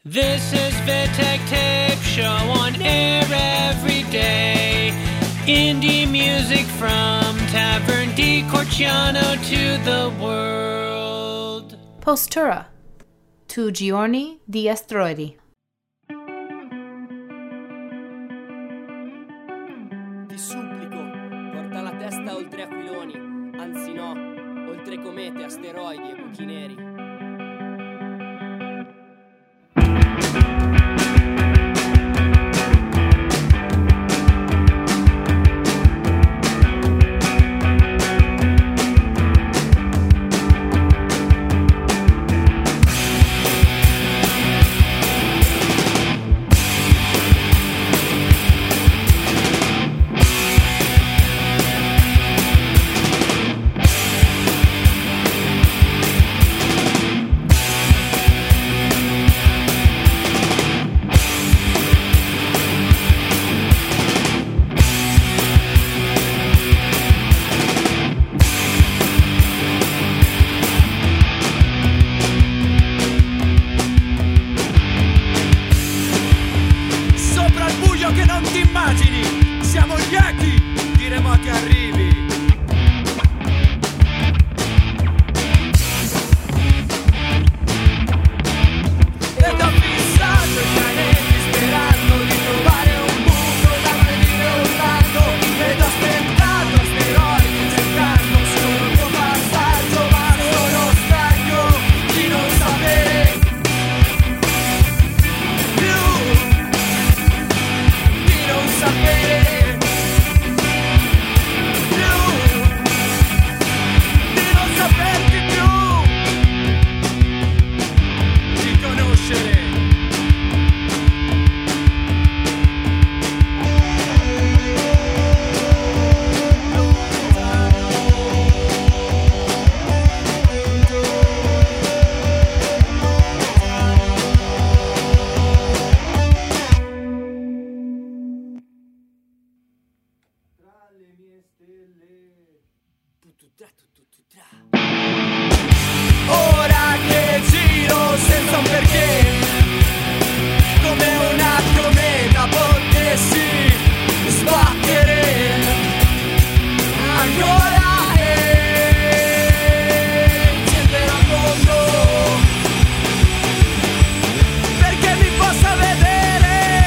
This is Vitek Tape Show on air every day. Indie music from Tavern di Corciano to the world. Postura, tu giorni di asteroidi. Ti supplico, porta la testa oltre aquiloni, anzi no, oltre comete, asteroidi e buchi neri. Ora che giro senza un perché, come una cometa potessi sbattere ancora e accendere al mondo perché mi possa vedere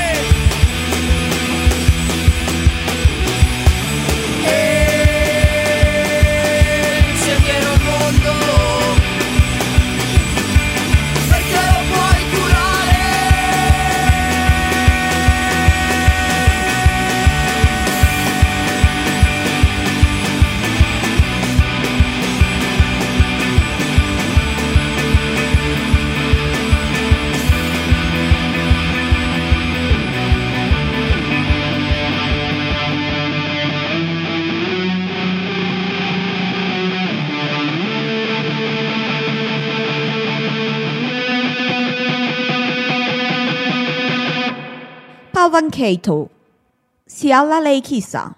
Pavancato, si alla lei chissà.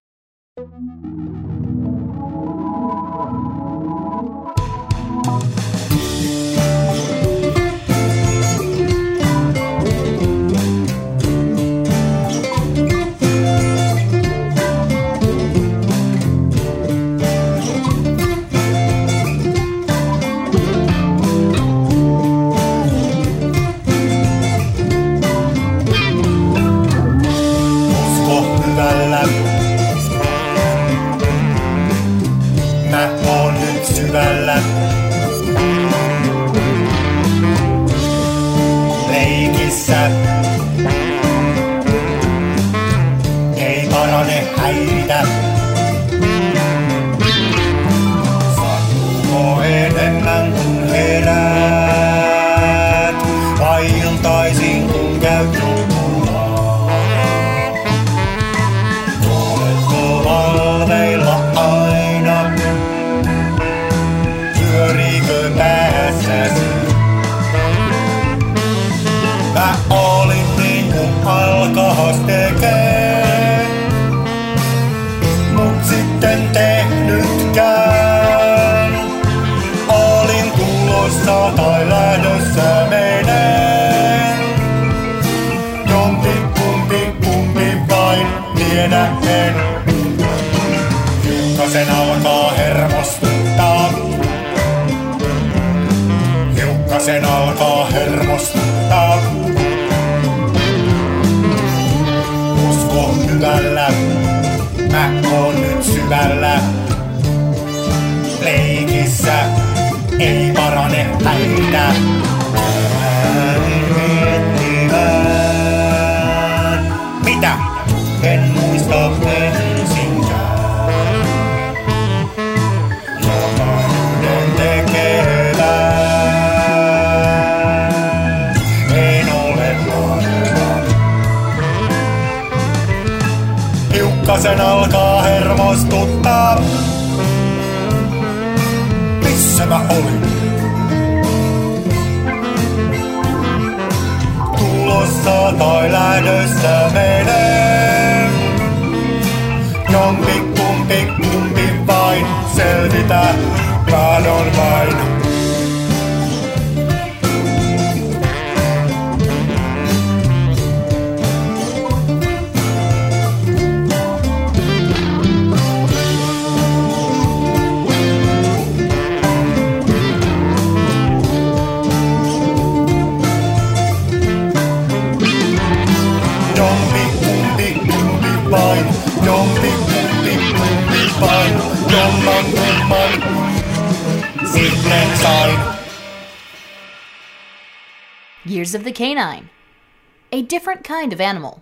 Mä oon nyt syvällä. Leikissä ei parane häiritä. Sattuuko enemmän kun heräät, vai iltaisin kun käyt nukkumaan? Oletko valveilla aina? Pyöriikö päässäsi? Mä olin niin kuin alkaas tekee, mut sitten tehnytkään. Olin tulossa tai lähdössä menee. sen alkaa hermostuttaa. Missä mä olin? Tulossa tai lähdössä menee. Jompi kumpi vain selvitä, mä on vain. Years of the Canine. A different kind of animal.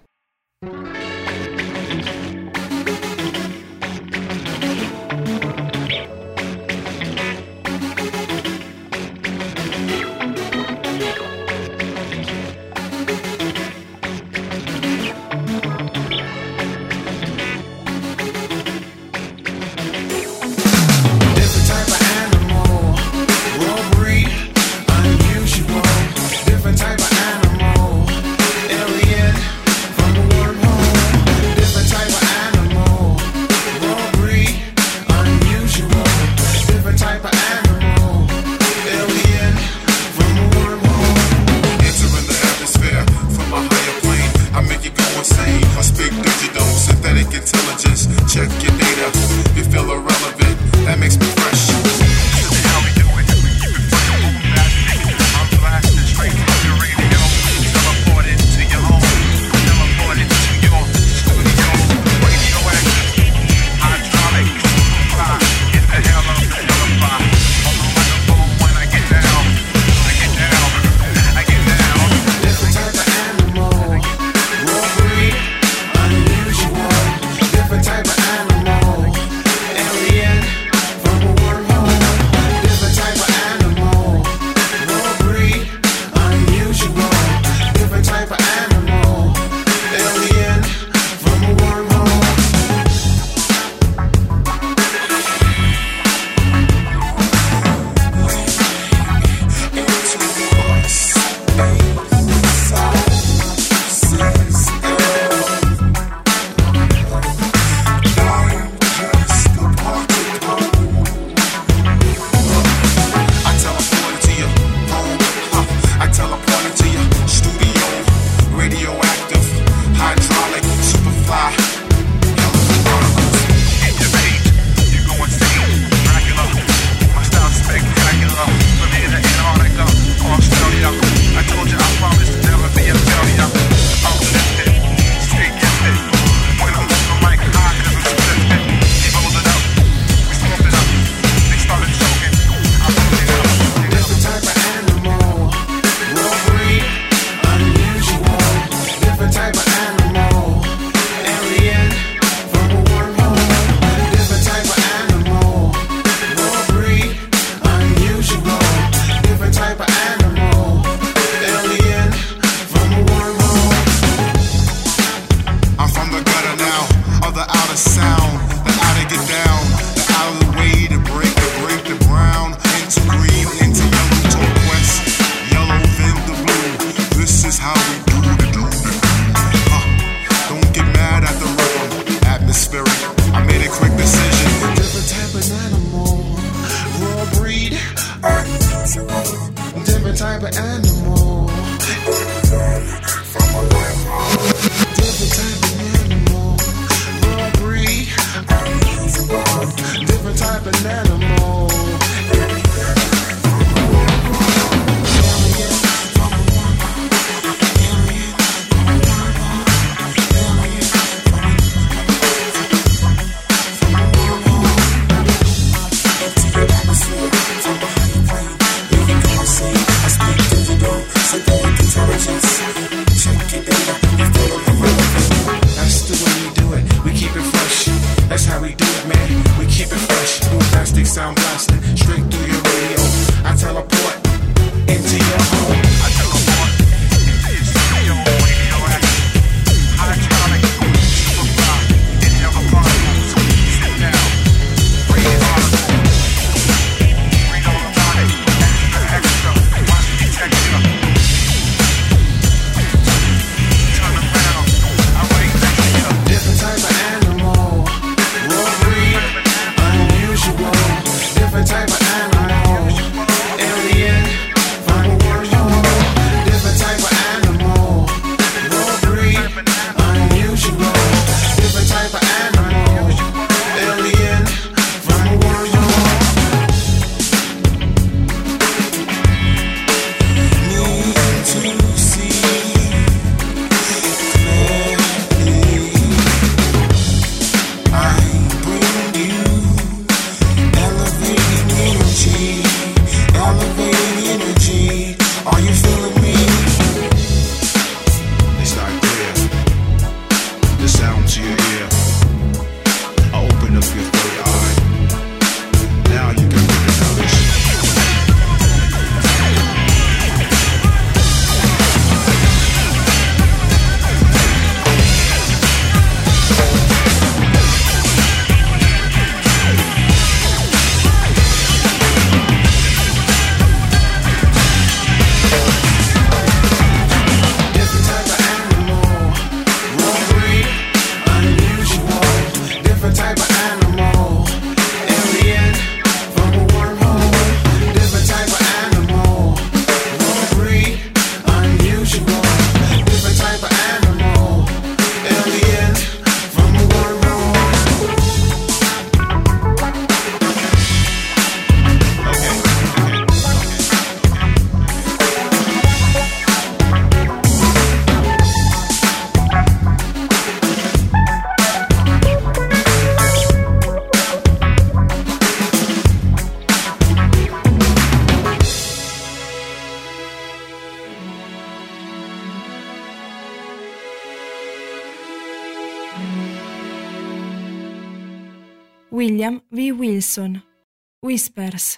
William V. Wilson, Whispers.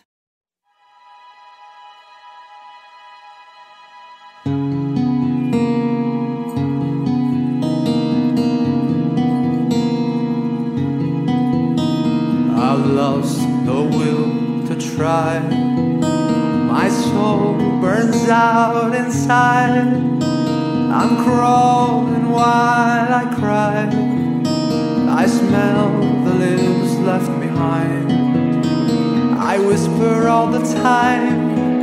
I've lost the will to try. My soul burns out inside. I'm crawling while I cry. I smell the lips left behind. I whisper all the time.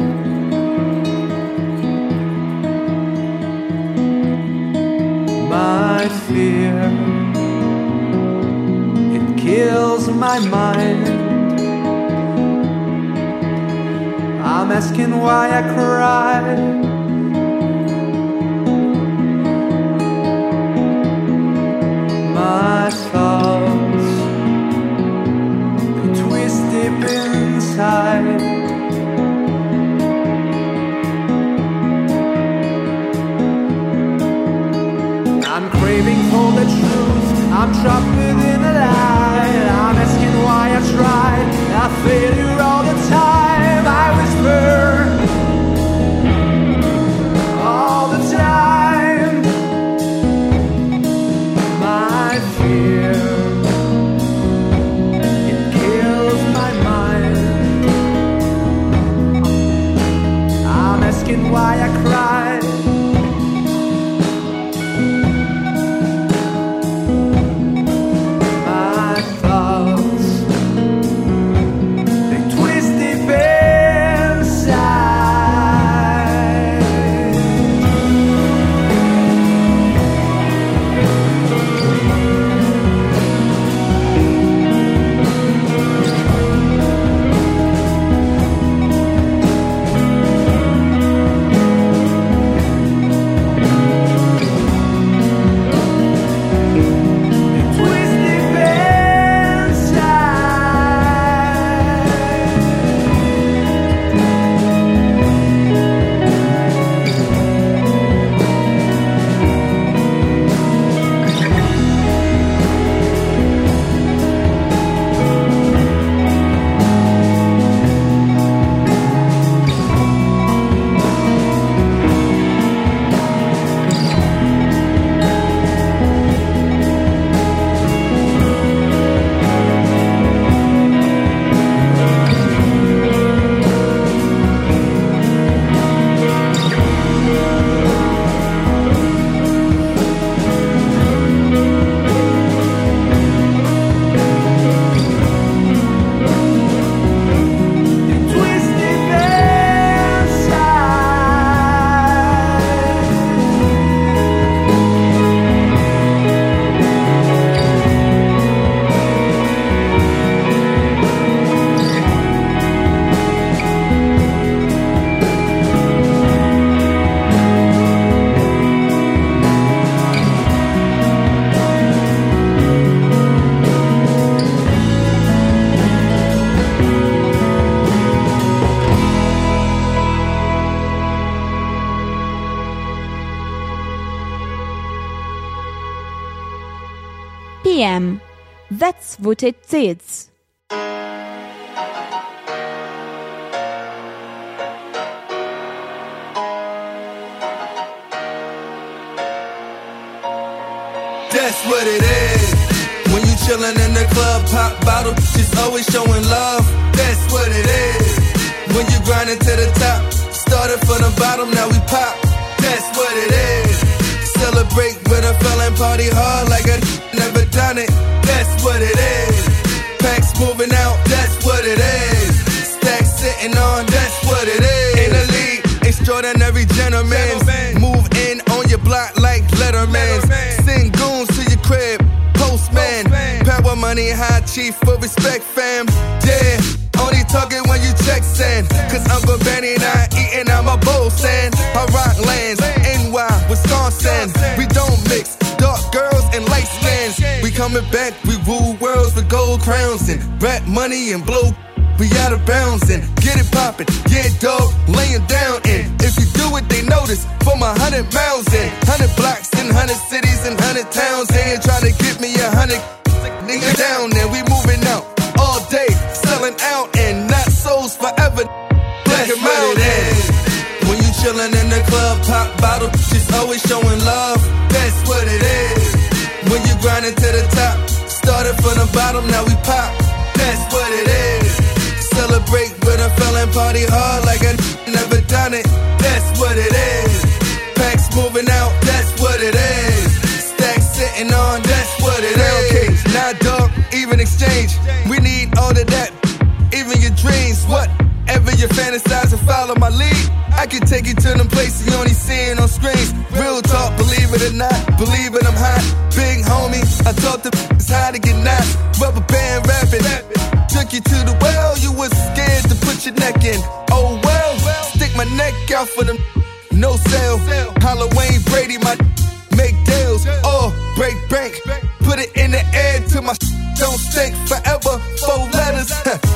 My fear, it kills my mind. I'm asking why I cry. My thoughts, they twist deep inside. I'm craving for the truth. I'm trapped within a lie. I'm asking why I tried. I failure all the time. I whisper all the time. My fear, it kills my mind. I'm asking why I cried. My thoughts, they twist deep inside. PM. That's what it is. That's what it is. When you chillin' in the club, pop bottle, she's always showing love. That's what it is. When you grindin' to the top, started from the bottom, now we pop. That's what it is. Celebrate with a feeling, party hard like I never done it. That's what it is. Packs moving out, that's what it is. Stacks sitting on, that's what it is. In the league, extraordinary gentlemen. Move in on your block like Letterman. Send goons to your crib, postman. Power money, high chief for respect, fam. Yeah, only talking when you check send. Cause Uncle Benny not eating out my bowl stand. I rock lands, NY, Wisconsin. We don't mix dark girls and light skins. We coming back, we rule worlds with gold crowns and rap money and blow. We out of bounds and get it poppin', yeah dog, laying down. And if you do it, they notice. For my 100 miles and 100 blocks and 100 cities and 100 towns. They ain't trying to get me 100 niggas down and we moving out. bottle, just always showing love. That's what it is. When you grinding to the top, started from the bottom, now we pop. That's what it is. Celebrate with a felon, party hard like I never done it. That's what it is. Packs moving out, that's what it is. Stacks sitting on, that's what it is. Nah, dog, even exchange. We need all of that, even your dreams. Whatever you fantasize and follow my lead, I can take you to them places you only seeing on screens. Real talk, believe it or not, believe it, I'm hot. Big homie, I taught the how to get knots. Rubber band rapping, took you to the well, you was scared to put your neck in. Oh well, stick my neck out for them, no sale. Halloween Brady, my make deals, break bank. Put it in the air till my don't stink forever. 4 letters,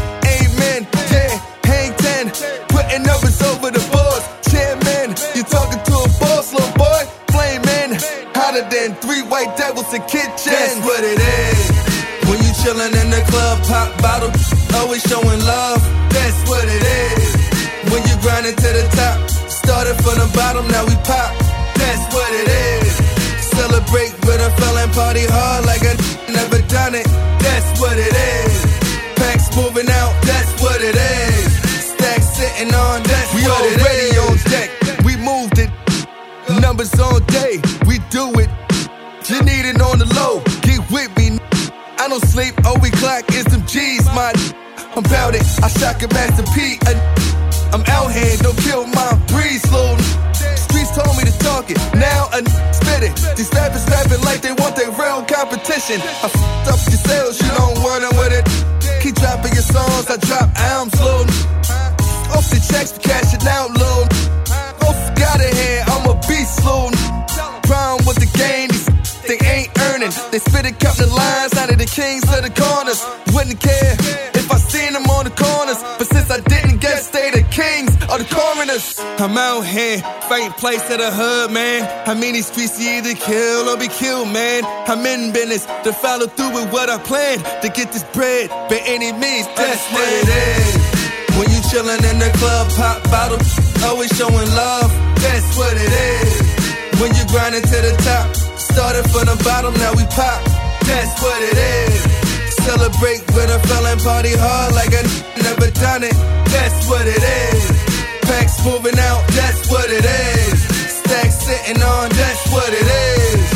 amen, yeah, hang 10. Putting numbers over the boards, chairman. You talking to a boss, little boy, flaming. Hotter than 3 white devils in kitchen. That's what it is. When you chillin' in the club, pop bottle, always showing love. That's what it is. When you grinding to the top, started from the bottom, now we pop. That's what it is. Celebrate with a felon, party hard like I never done it. That's what it is. Packs moving out, that's what it is. Stacks sitting on, that's we what it is. We already on deck, we moved it. Numbers on day, we do it. You need it on the low, get with me. I don't sleep, we clock is them G's, my I'm bout it, I shock a Master P. I'm out here, don't kill my breeze, little. Streets told me to talk it, now I spit it. These rappers rapping like they want their real competition. I f***ed up your sales, you don't want them with it. Keep dropping your songs, I drop albums, little. Off the checks for cashing out, little. Off got it here, I'm a beast, little. Problem with the game, they ain't earning. They spit it, count the lines out of the kings to the corners. Wouldn't care if I seen them on the corners, but since I didn't get stay the kings or the coroners. I'm out here, fighting place to the hood, man. I mean these streets, you either kill or be killed, man. I'm in business to follow through with what I planned, to get this bread by any means. That's what it is. When you chillin' in the club, pop bottle, always showing love. That's what it is. When you grinding to the top, started from the bottom, now we pop. That's what it is. Celebrate with a felon, party hard like I never done it. That's what it is. Packs moving out, that's what it is. Stacks sitting on, that's what it is.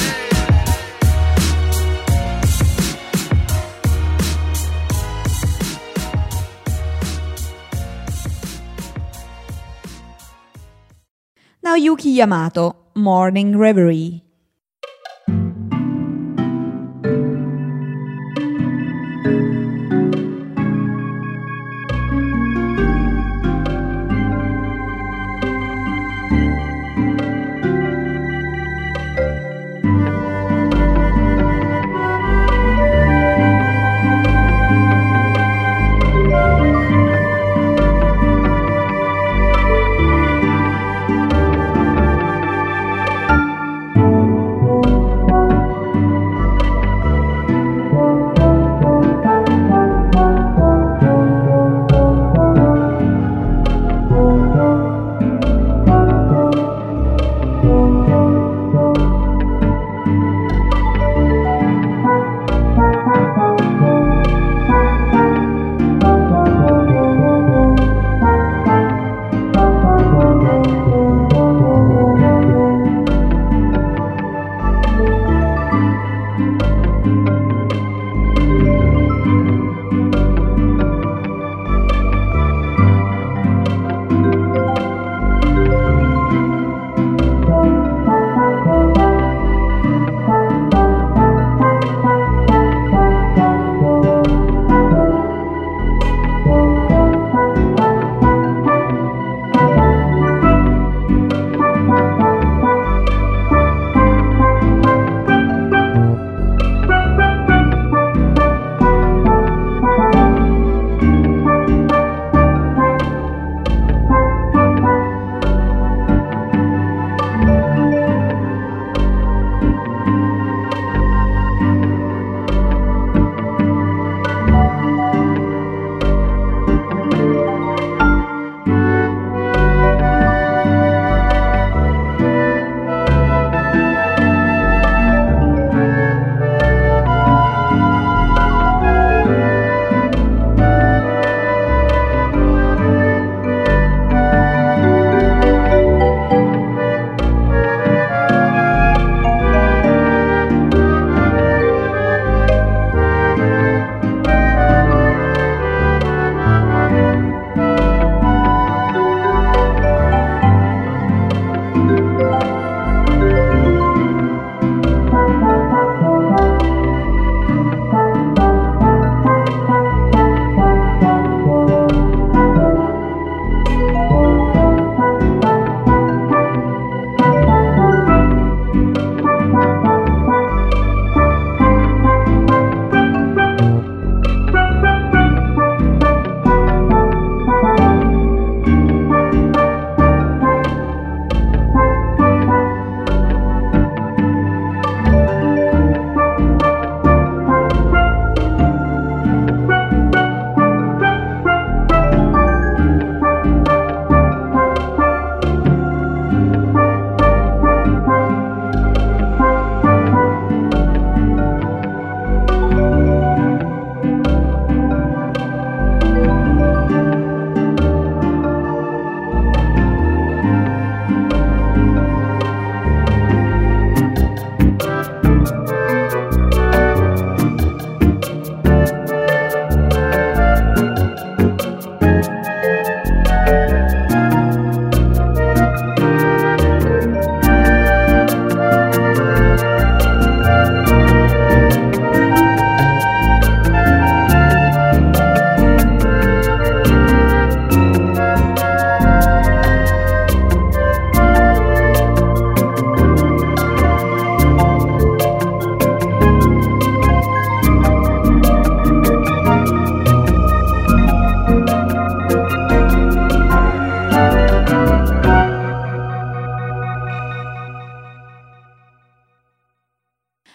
Naoyuki Yamato, Morning Reverie.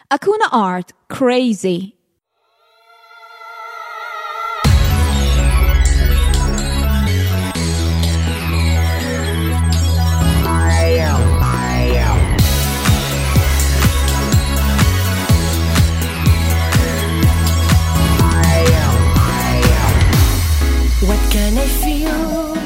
Acuna Art, Crazy. What can I feel?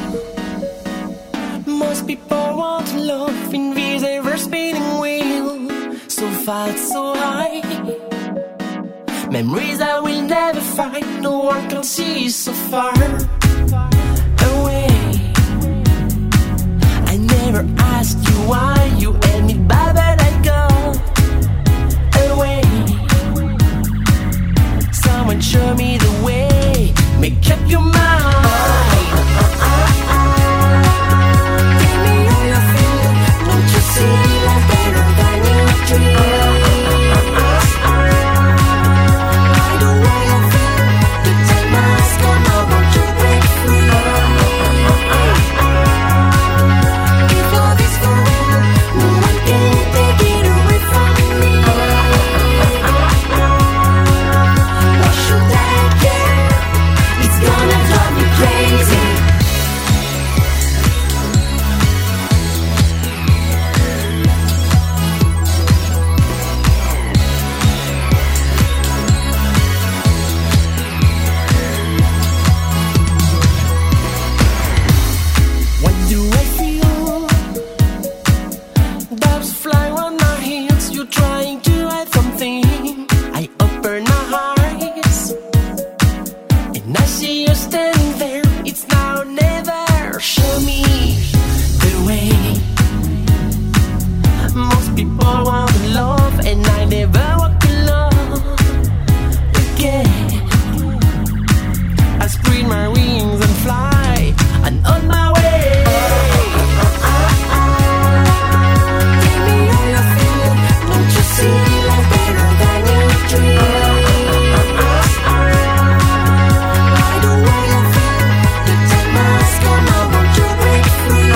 Most people want to love in this ever-spinning wheel. So fast, so high. Memories I will never find. No one can see so far away. I never asked you why you held me back, but I go away. Someone show me the way. Make up your mind. Give me all your feelings. Don't you see life better than you dream? I don't wanna feel the time has come. I want to break free. If love is for real, no one can take it away from me. Why should I care? It's gonna drive me crazy. What do I feel? Doves fly on my heels. You're trying to hide something. I open my eyes and I see you standing there. It's now or never. Show me the way. Most people want love, and I never walk alone again. I spread my wings and fly, and on my way. Give me all your feelings. Don't you see life better than you dream? I don't wanna feel the time has come. I want to break free.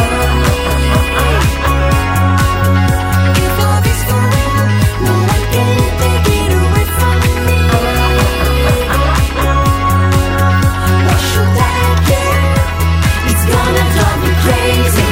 If love is for real, no one can take it away from me. Why should I care? It's gonna drive me crazy.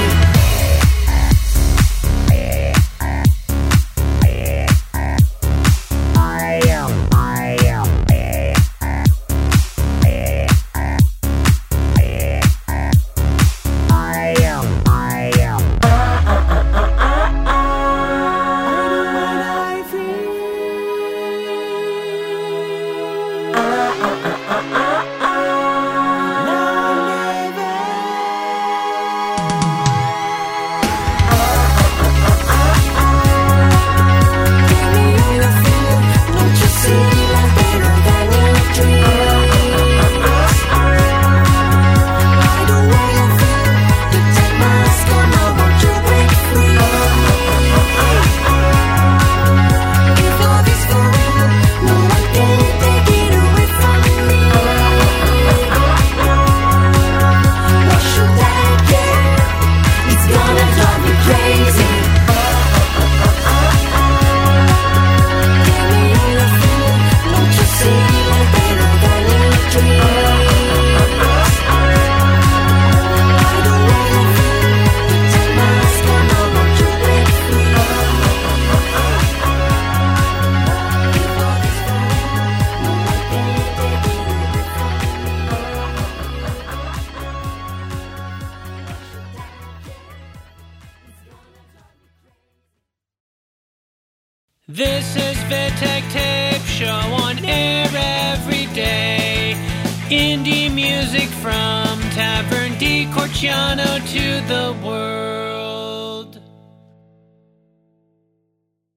This is Vitek Tape Show on air every day. Indie music from Tavern di Corciano to the world.